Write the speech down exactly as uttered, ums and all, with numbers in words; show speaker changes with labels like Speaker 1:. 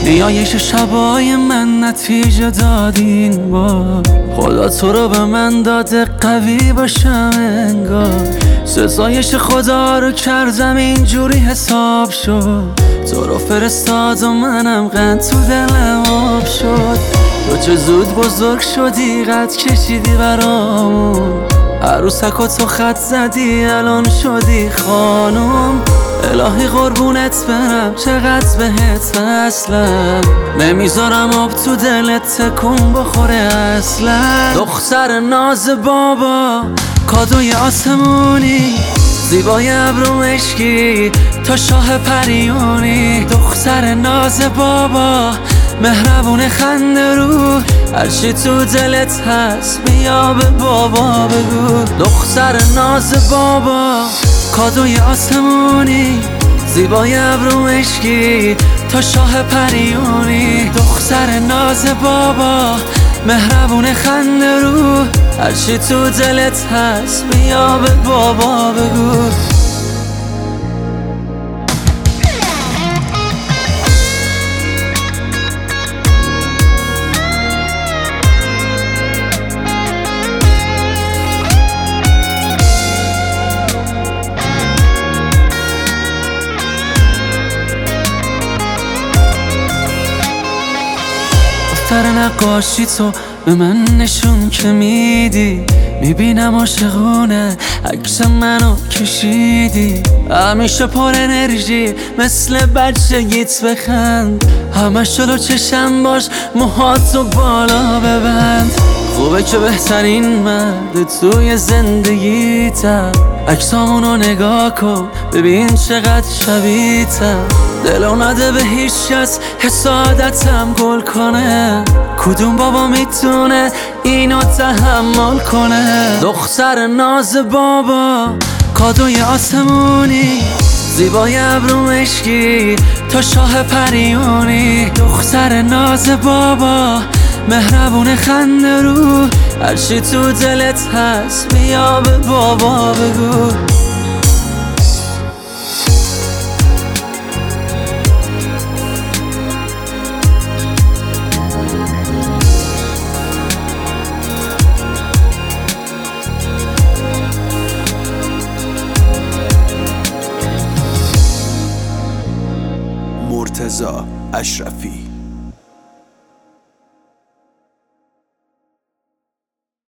Speaker 1: نیایش شبای من نتیجه دادین با خدا تو رو به من داده قوی باشم انگار سزایش خدا رو کردم اینجوری حساب شد تو رو فرستاد و منم قند تو دلم آب شد تو چه زود بزرگ شدی قد کشیدی برامون عروسک و تو خط زدی الان شدی خانم الهی قربونت برم چقدر بهت وصلم نمیذارم آب تو دلت تکون بخوره اصلا دختر ناز بابا کادوی آسمونی زیبای ابرو مشکی تا شاه پریونی دختر ناز بابا مهربون خنده رو هرچی تو دلت هست بیا به بابا بگو دختر ناز بابا کادوی آسمونی زیبای ابرو مشکی تا شاه پریونی دختر ناز بابا مهربون خنده رو هرچی تو دلت هست بیا به بابا بگو دفتر نقاشی تو به من نشون که میدی میبینم عاشقونه عکس منو کشیدی همیشه پر انرژی مثل بچگیت بخند همه شلو چشم باش موهاتو بالا ببند خوبه که بهترین مرد توی زندگیتم عکسامونو نگاه کن ببین چقدر شبیه‌تم دلو نده به هیچ کس حسادتم گل کنه کدوم بابا میتونه اینو تحمل کنه دختر ناز بابا کادوی آسمونی زیبای ابرو مشکی تا شاه پریونی دختر ناز بابا مهربون خنده رو هرچی تو دلت هست بیا به بابا بگو
Speaker 2: مرتضی اشرفی